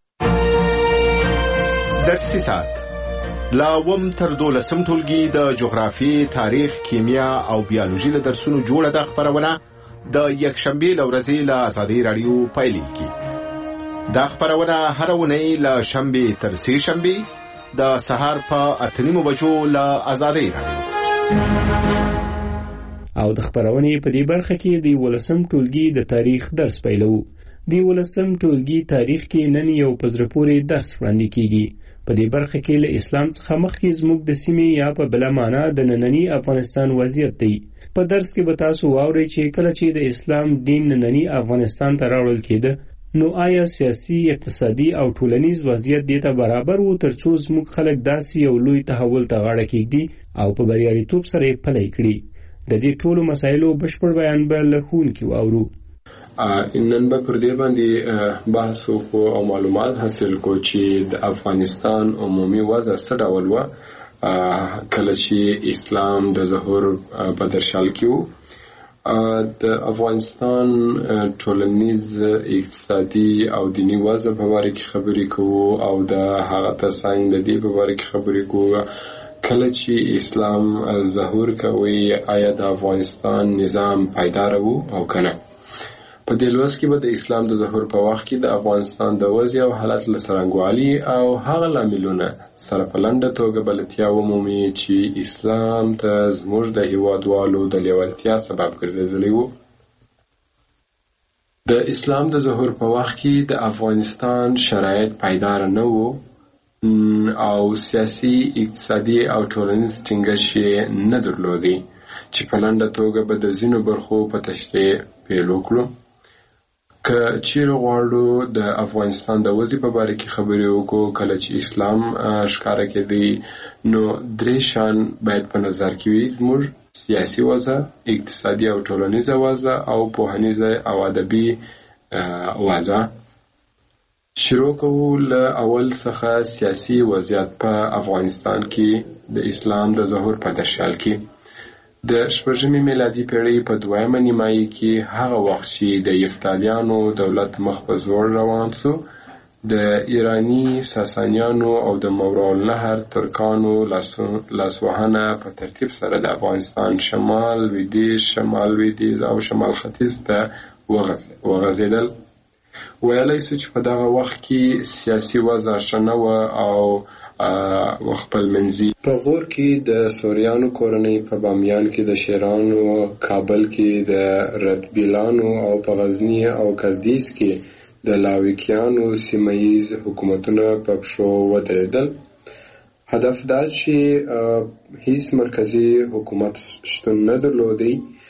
دسیسات لا اووم تر 12 ټولګي د جغرافي، تاریخ، کیمیا او بیولوژي له درسونو جوړه ده خپرونه د یکشنبې له ورځې له ازادۍ راډیو پیلېږي. دا خپرونه هر اونۍ له شنبې تر سې شنبې د سهار په 8:30 بجو له ازادۍ راډیو. او د خپرونې په دې برخه کې د 11م ټولګي د تاریخ درس پیلو. د 11م ټولګي تاریخ کې نن یو په زړه پورې درس وړاندې کیږي. په دې برخه کې له اسلام څخه مخکې زموږ د سیمې یا په بله معنا د ننني افغانستان وضعیت دی. په درس کې به تاسو واورئ چې کله چې د اسلام دین ننني افغانستان ته راوړل کېده نو آیا سیاسي، اقتصادي او ټولنیز وضعیت دې ته برابر و ترڅو زموږ خلک داسې یو لوی تحول ته غاړه کېږدي او په بریالیتوب سره یې پلی کړي؟ د دې ټولو مسایلو بشپړ بیان به له ښوونکي واورو. نن به پر دې باندې بحث وکړو او معلومات حاصل کړو چې د افغانستان عمومي وضع څه ډول وه کله چې اسلام د ظهور په درشل کې و. د افغانستان ټولنیز، اقتصادي او دینی وضع په باره کې خبرې کوو او د هغه ترڅنګ د دې په باره کې خبرې کوو کله چې اسلام ظهور کوي آیا د افغانستان نظام پایدار و او کنه. په دې لوست کې به د اسلام د ظهور په وخت کې د افغانستان د وضع او حالت له څرنګوالي او هغه لاملونه سره په لنډه توګه بلدتیا ومومي چې اسلام ته زموږ د هیوادوالو د لیوالتیا سبب ګرځېدلی و. د اسلام د ظهور په وخت کې د افغانستان شرایط پایدار نه وو او سیاسي، اقتصادي او ټولنیز ټینګښت یې نه درلودی چې په لنډه توګه به د ځینو برخو په تشریح پیل وکړو. که چیرې غواړو د افغانستان د وضع په باره کې خبرې وکړو، کله چې اسلام ښکاره کېدی نو درې شیان باید په نظر کې وي: زموږ سیاسي وضع، اقتصادي او ټولنیزه وضع او پوهنیزه او ادبي وضع. شروع کوو له اول څخه سیاسي وضعیت په افغانستان کې د اسلام د ظهور په درشل کې. د 16مې میلادي پیړۍ په 2مه نیمایي کې هغه وخت چې د یفتالیانو دولت مخ په زوړ روان سو، د ایرانی ساسانیانو او د ماوراءالنهر ترکانو لاسوهنه په ترتیب سره د افغانستان شمال لویدیځ او شمال ختیځ ته وغځېدل. ویلی سو چې په دغه وخت کې سیاسي وضع ښه نه وه او خپلمنځي. په غور کې د سوریانو کورنۍ، په بامیان کې د شیرانو، کابل کې د ردبیلانو او په غزني او کردیس کې د لاویکیانو سیمه‌ییز حکومتونه په پښو ودرېدل. هدف دا چې هیڅ مرکزي حکومت شتون نه درلودی.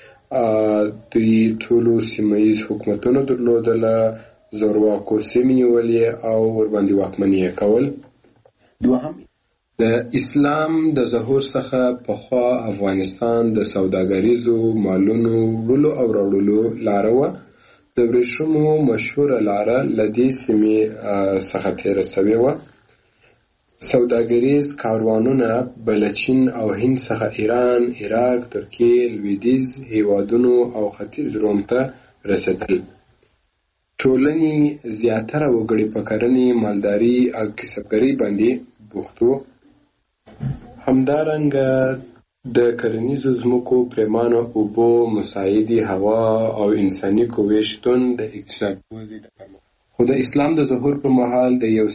دوی ټولو سیمه‌ییز حکومتونه درلودله، زورواکو سیمې نیولې او ورباندې واکمني یې کول. دوهم، د اسلام د ظهور څخه پخوا افغانستان د سوداګریزو مالونو وړلو او راوړلو لاره وه. د ورېښمو مشهوره لاره له دې سیمې څخه تېره سوې وه. سوداګریز کاروانونه به له چین او هند څخه ایران، عراق، ترکیې، لویدیځ هیوادونو او ختیځ روم ته رسېدل. ټولنې زیاتره وګړي په کرنې، مالداري او کسبګرۍ باندې بوخت وو. همدارنګه د کرنیزو ځمکو، پرېمانه اوبو، مساعدې هوا او انساني قوې شتون د اقتصادي وضع د پرمختګ. خو د اسلام د ظهور پر مهال د یو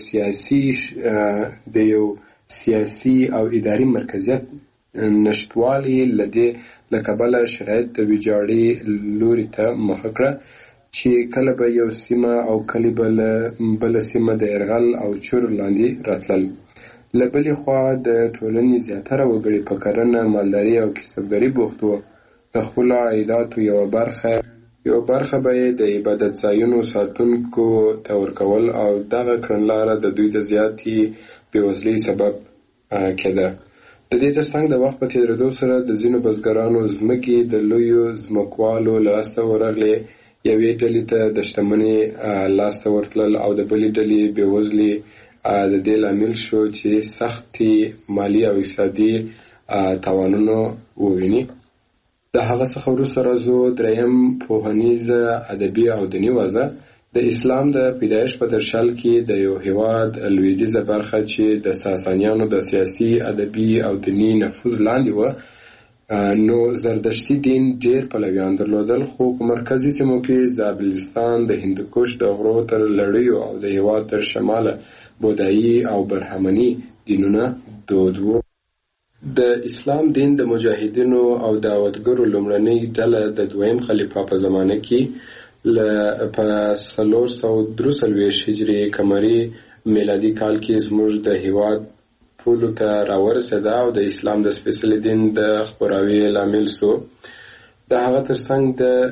سیاسي او اداري مرکزیت نشتوالي له کبله شرایط د ویجاړۍ لوري ته مخه کړه چې کله به یو سیمه او کله بله سیمه د یرغل او چور لاندې راتلل. له بلې خوا د ټولنې زیاتره وګړي په کرنه، مالداري او کسبګرۍ بوخت وو. د خپلو عایداتو یوه برخه به یې د عبادت ځایونو ساتونکو ته ورکول او دغه کړنلاره د دوی د زیاتې بېوزلۍ سبب کېده. د دې ترڅنګ د وخت په تېرېدو سره د ځینو بزګرانو ځمکې د لویو ځمکوالو لاسته ورغلې. یوې ډلې ته د شتمنۍ لاسته ورتلل او د بلې ډلې بېوزلي د دې لامل شو چې سختې مالي او اقتصادي تاوانونه وویني. د هغه څخه وروسته راځو دریم، پوهنیزه، ادبي او دیني وضع. د اسلام د پیدایښت په درشل کې د یو هیواد لویدیځه برخه چې د ساسانیانو د سیاسي، ادبي او دیني نفوذ لاندې وه، نو زردشتي دین ډېر پلویان درلودل. خو په مرکزي سیمو کې زابلستان، د هندوکش د غرو تر لړیو او د هیواد تر شماله بودایي او برهمني دینونه دود وو. د اسلام دین د مجاهدینو او دعوتګرو لومړنۍ ډله د دویم خلیفه په زمانه کې په 443 هجري قمري میلادي کال کې زموږ د هیواد پولو ته راورسېده او د اسلام د سپېڅلي دین د خپراوي لامل سو. د هغه ترڅنګ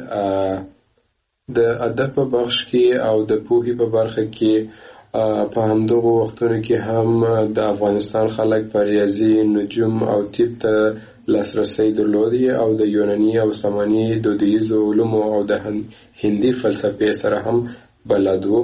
د ادب په بخش کې او د پوهې په برخه کې په همدغو وختونو کې هم د افغانستان خلک په ریاضي، نجوم او طب ته لاسرسی درلودی او د یوناني او ساماني دودیزو علومو او د هندي فلسفې سره هم بلد وو.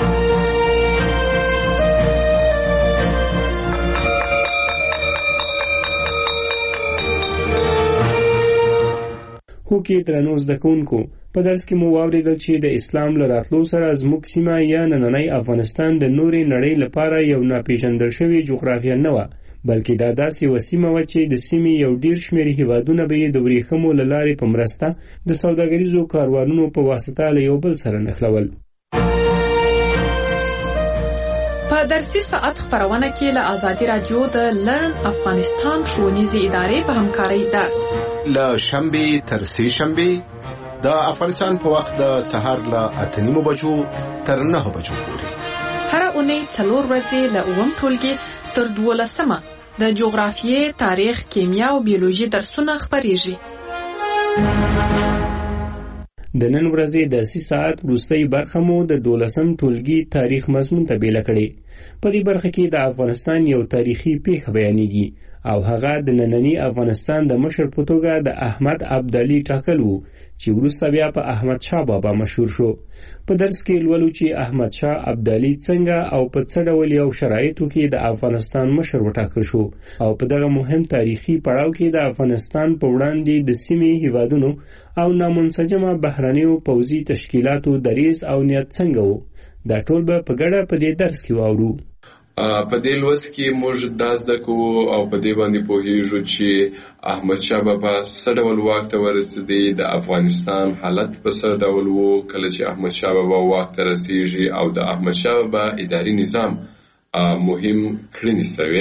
هوکې درنو زده کوونکو، په درس کې مو واورېدل چې د اسلام له راتلو سره زموږ سیمه یا نننی افغانستان د نورې نړۍ لپاره یو ناپېژندل شوې جغرافیه نه وه، بلکې دا داسې یوه سیمه وه چې د سیمې یو ډېر شمېر هیوادونه به یې د ورېښمو له لارې په مرسته د سوداګریزو کاروانونو په واسطه له یو بل سره نښلول. په درسي ساعت خبرونه کې له آزادي رادیو د لرن افغانستان ښوونیزې ادارې په همکارۍ درس له شنبې تر سې شنبې د افغانستان په وخت د سهار له 8:30 بجو تر 9 بجو پورې هر اونۍ 4 ورځې له 9 ټولګي تر 12 د جغرافیې، تاریخ، کیمیا او بیولوژي درسونه خبرېږي. د نن ورځې درسي ساعت وروستۍ برخه مو د 12 ټولګي تاریخ مضمون ته بیله کړې. په دې برخه کې د افغانستان یو تاریخي پیښه بیانېږي او هغه د نننی افغانستان د مشر په توګه د احمد ابدالي ټاکل وو چې وروسته بیا په احمد شاه بابا مشهور شو. په درس کې لولو چې احمد شاه ابدالي څنګه او په څه ډول یو شرایطو کې د افغانستان مشر وټاکل شو او په دغه مهم تاریخي پړاو کې د افغانستان په وړاندې د سیمې هیوادونو او نامنسجمه بهرنیو پوځي تشکیلاتو دریځ او نیت څنګه وو. دا ټول به په ګډه په دې درس کې واورو. په دې لوست کې موږ دا زده کوو او په دې باندې پوهیږو چې احمد شاه بابا څه ډول واک ته ورسېدی، د افغانستان حالت په څه ډول وو کله چې احمد شاه بابا واک ته رسیږي او د احمد شاه بابا اداري نظام مهم کړنې سوې.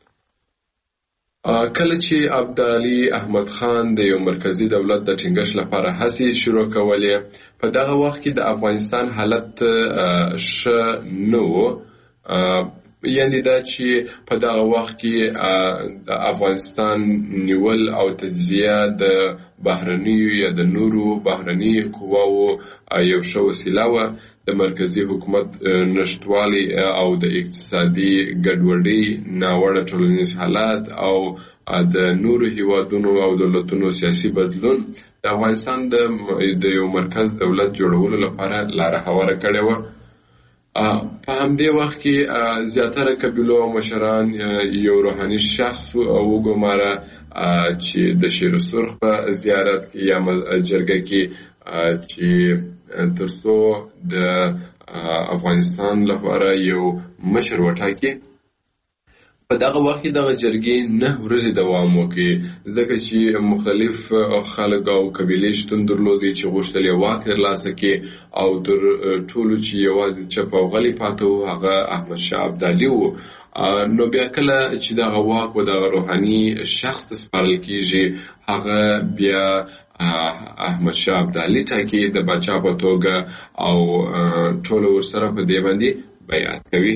کله چې ابدالي احمد خان د یو مرکزی دولت د ټینګښت لپاره هڅې شروع کولې، په دغه وخت کې د افغانستان حالت ښه نه و. یعنې دا چې په دغه وخت کې د افغانستان نیول او تجزیه د بهرنیو یا د نورو بهرني قواو یو ښه وسیله وه. د مرکزي حکومت نشتوالی او د اقتصادي ګډوډۍ، ناوړه ټولنیز حالات او د نورو هیوادونو او دولتونو سیاسي بدلون د افغانستان د یو مرکز دولت جوړولو لپاره لاره هواره کړې وه. په همدې وخت کې زیاتره قبیلو او مشران یو روحاني شخص وګماره چې د شیر سرخ په زیارت کې یا جرګه کې چې ترڅو د افغانستان لپاره یو مشر وټاکي. په دغه وخت کې دغه جرګې 9 ورځې دوام وکړي ځکه چې مختلف خلک او قبیلې شتون درلودې چې غوښتل یې واک ترلاسه کړي او تر ټولو چې یوازې چپ او غلی پاته و هغه احمد شاه ابدالي و. نو بیا کله چې دغه واک و دغه روحاني شخص ته سپارل کېږي هغه بیا احمد شاه ابدالي ټاکي د پاچا په توګه او ټول ورسره په دې باندې بیعت کوي.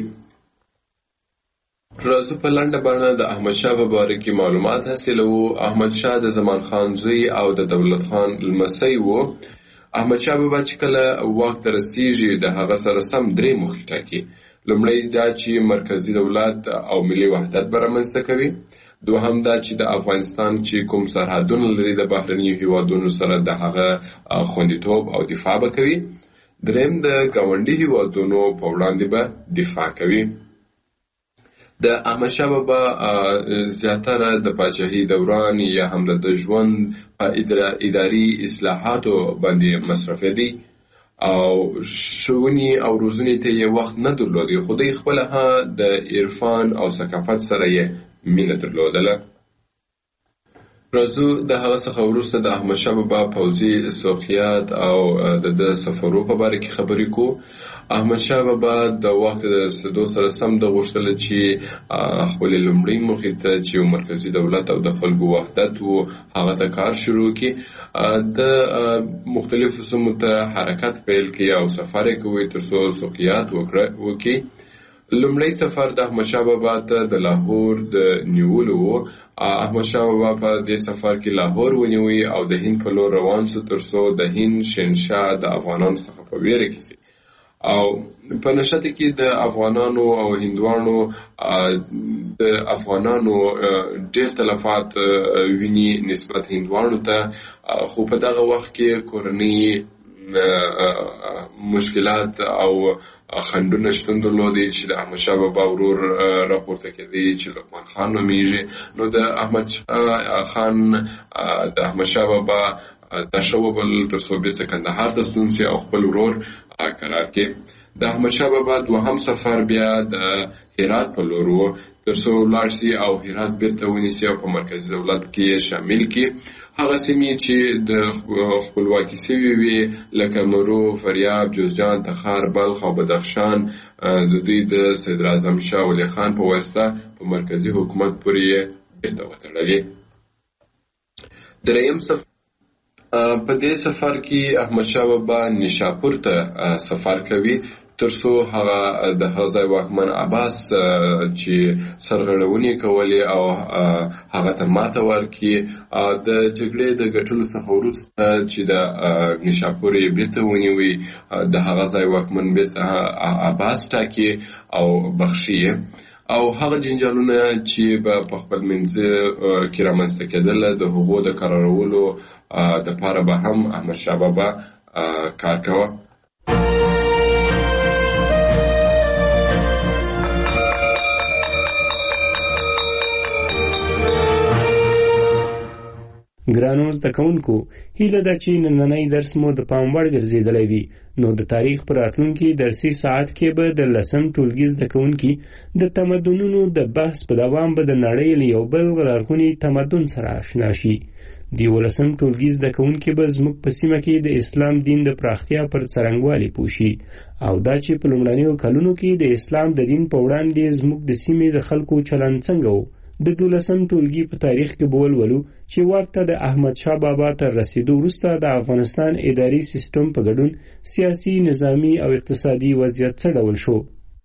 راځو په لنډه بڼه د احمد شاه په باره کې معلومات حاصلوو. احمد شاه د زمان خان زوی او د دولت خان لمسی و. احمد شاه بابا چې کله واک ته رسیږي د هغه سره سم 3 موخې ټاکي. لومړی دا چې مرکزي دولت او ملي وحدت به رامنځته کوي. دوهم دا چې د افغانستان چې کوم سرحدونه لري د بهرنیو هیوادونو سره د هغه خوندیتوب او دفاع به کوي. دریم د ګاونډي هیوادونو په وړاندې به دفاع کوي. د احمد شاه بابا زیاتره د پاچاهۍ دوران یا هم د ژوند په اداري اصلاحاتو باندې مصرفېدی او ښوونې او روزنې ته یې وخت نه درلودی، خو دوی خپله د عرفان او ثقافت سره یې مینه درلودله. راځو د هغه څخه وروسته د احمد شاه بابا پوځي سوقیات او د سفرو په باره کې خبرې کو. احمد شاه بابا د واک ته د رسېدو سره سم د غوښتل چې خپلې لومړۍ موخې ته چې یو مرکزي دولت او د خلکو وحدت و هغه ته کار شروع کړي. د مختلفو سیمو ته حرکت پیل کړي او سفر یې کوي تر څو سوقیات وکړي. لومړی سفر د احمد شاه بابا ته د لاهور د نیولو و. احمد شاه بابا په دې سفر کې لاهور ونیوي او د هند په لور روان شو تر څو د هند شهنشاه د افغانانو څخه په ویره کې شي او په نشته کې د افغانانو او هندوانو د افغانانو ډېر تلفات ویني نسبت هندوانو ته. خو په دغه وخت کې کورنۍ مشکلات او خنډونه شتون درلودي چې د احمد شاه بابا ورور راپورته کېدی چې لقمان خان نومیږي. نو د احمد خان د احمد شاه بابا نشه وبل تر څو بیرته کندهار ته ستون سي او خپل ورور قرار کړي. د احمدشاه بابا دوهم سفر بیا د هرات په لور و تر څو ولاړ سي او هرات بیرته ونیسي او په مرکزي دولت کې شامل کړي. هغه سیمې چې د خپلواکي سوي وي لکه مرو، فاریاب، جوزجان، تخار، بلخ او بدخشان د دوی د صدراعظم شاه ولي خان په واسطه په مرکزي حکومت پورې بیرته وتړلې. دریم سفر په دې سفر کې احمدشاه بابا نیشاپور ته سفر کوي ترڅو هغه د هغه واکمن عباس چې سرغړونې کولې او هغه ته ماته ورکړي د جګړې د ګټلو څخه وروسته چې د نیشاپور یې بیرته ونیوي د هغه ځای واکمن بیرته عباس ټاکي او بخښي او هغه جنجالونه چې په خپل منځ کې رامنځته کېدل د هغو د قرارولو د پاره به هم احمدشاه بابا کار کاوه. ګرانو زده کوونکو، هیله ده چې نننی درس مو د پام وړ ګرځېدلی وي. نو د تاریخ په راتلونکي درسي ساعت کې به د 10م ټولګي زده کوونکي د تمدنونو د بحث په دوام به د نړۍ له یو بل لرغوني تمدن سره آشنا شي. د 11م ټولګي زده کوونکي به زموږ په سیمه کې د اسلام دین د پراختیا پر څرنګوالي پوه شي او دا چې په لومړنیو کلونو کې د اسلام د دین په وړاندې زموږ د سیمې د خلکو چلند څنګه و. د 12م ټولګي په تاریخ کې به ولولو چې واک ته د احمدشاه بابا تر رسیدو وروسته د افغانستان اداري سیستم په ګډون سیاسي، نظامي او اقتصادي وضعیت څه ډول شو.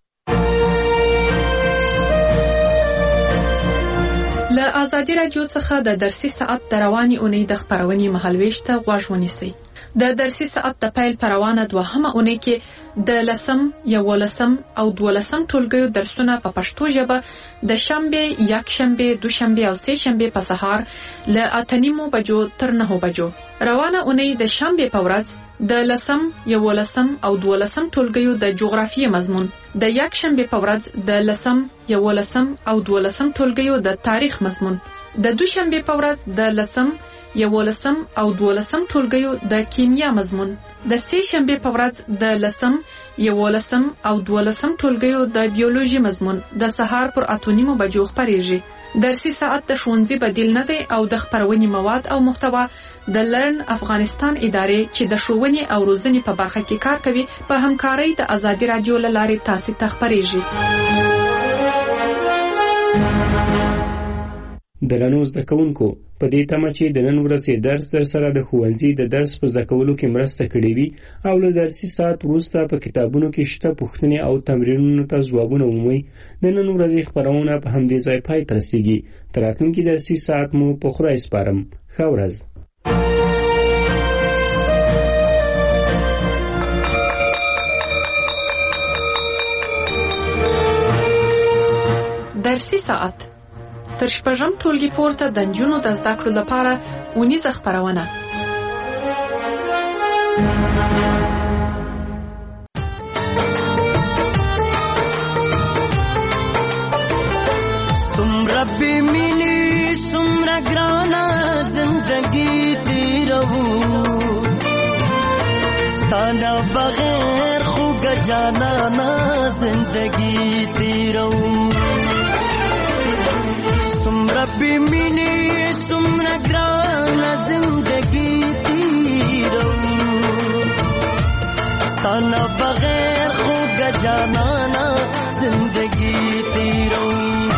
له ازادي راډیو څخه د درسي ساعت د رواني اونۍ د خپرونې مهالویش ته غوږ ونیسئ. د درسي ساعت د پیل پر روانه دوهمه اونۍ کې د 10م، 11م او 12م ټولګیو درسونه په پښتو ژبه د شنبه، یکشنبه، دوشنبه او سهشنبه په سهار له 8:30 بجو تر 9 بجو. روانه اونۍ د شنبه په ورځ د 10م، 11م او 12م ټولګیو د جغرافیې مضمون، د یکشنبه په ورځ د 10م، 11م او 12م ټولګیو د تاریخ مضمون، د دوشنبه په ورځ د 10م، 11م او 12م ټولګیو د کیمیا مضمون، د سهشنبه په ورځ د 10م، 11م او 12م ټولګیو د بیولوژي مضمون د سهار پر 8:30 بجو خپریږي. درسي ساعت د ښوونځي بدیل نه دی او د خپرونې مواد او محتوا د لرن افغانستان ادارې چې د ښوونې او روزنې په برخه کې کار کوي په همکارۍ د ازادي راډیو له لارې تاسو ته خپریږي. درنو زده کوونکو، په دې تمه چې د نن ورځې درس در سره د ښوونځي د درس په زده کولو کې مرسته کړې وي او له درسي ساعت وروسته په کتابونو کې شته پوښتنې او تمرینونو ته ځوابونه ومومئ، د نن ورځې خپرونه په همدې ځای پای ته رسیږي. تر راتلونکي درسي ساعت مو په خدای سپارم. ښه ورځ. درسي ساعت تر شپږم ټولګي پورته د نجونو د زده کړو لپاره اونیزه خپرونه. څومره بې مینې څومره ګرانه زندګي تېروو، ستا نه بغیر خوږه جانانه زندګي تېروو. څومره بې مینې څومره ګرانه زندګي تېروو، ستا نه بغیر خوږه جانانه زندګي تېروو.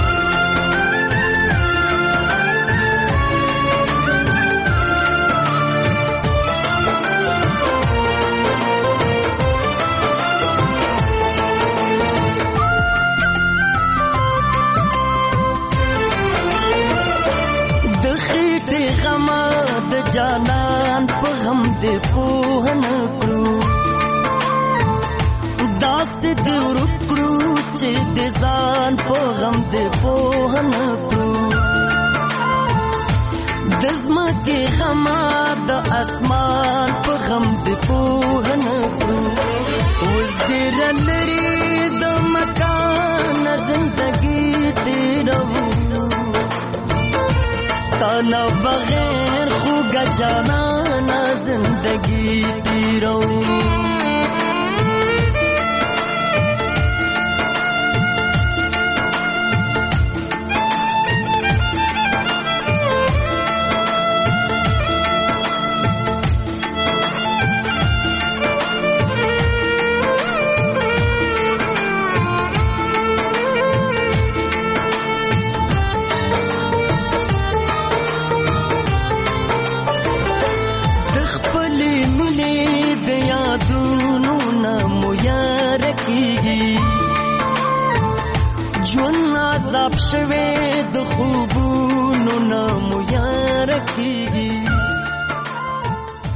جانان په غم دې پوه نه کړو، داسې دې ورک کړو چې د ځان په غم دې پوه نه کړو. د ځمکې غمه د اسمان په غم دې پوه نه کړو. اوس ډېره لرې د مکان زندګي تېروو، ستا نه بغیر خوږه جانانه